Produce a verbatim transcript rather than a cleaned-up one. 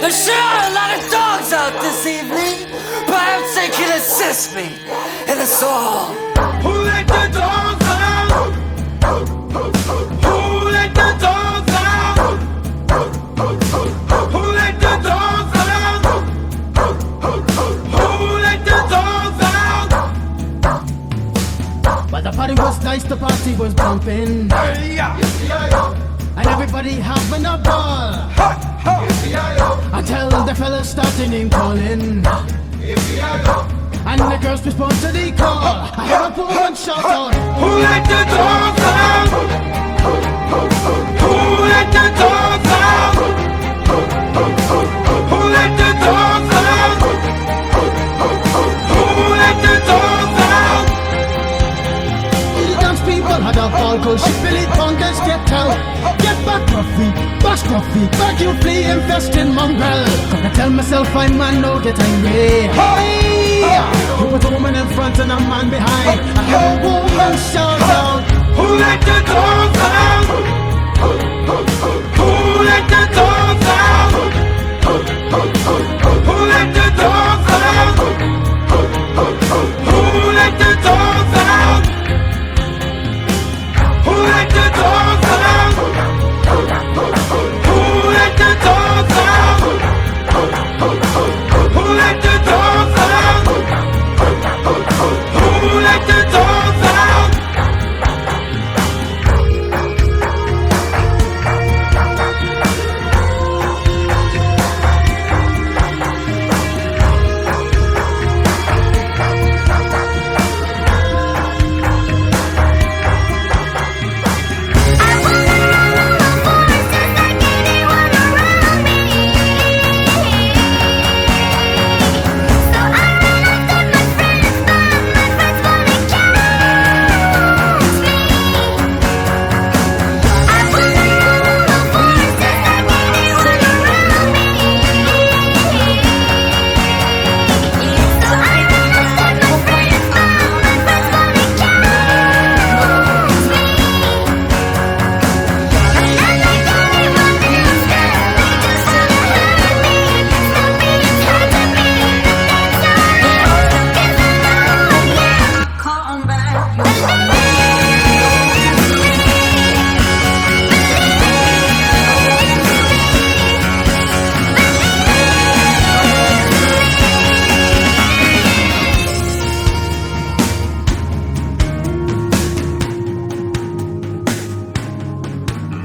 There sure are a lot of dogs out this evening. Perhaps they can assist me in a song. Who let the dogs out? Who let the dogs out? Who let the dogs out? Who let the dogs out? But the party was nice, the party was bumping, Hey, yeah. and everybody having a ball. Until the fellas started name calling, and the girls respond to the call. I hear a woman shout out, Who let the dogs out? Who let the dogs out? Who let the dogs out? Who let the dogs out? the dance people had a ball go. She Billy Tongas get out. Get back, Ruffy, bash Ruffy, back you flea infesting mongrel. I tell myself I man no get angry. Hey, you put a woman in front and a man behind. I hear a woman shout out, Who let the dogs out? Who let the dogs out?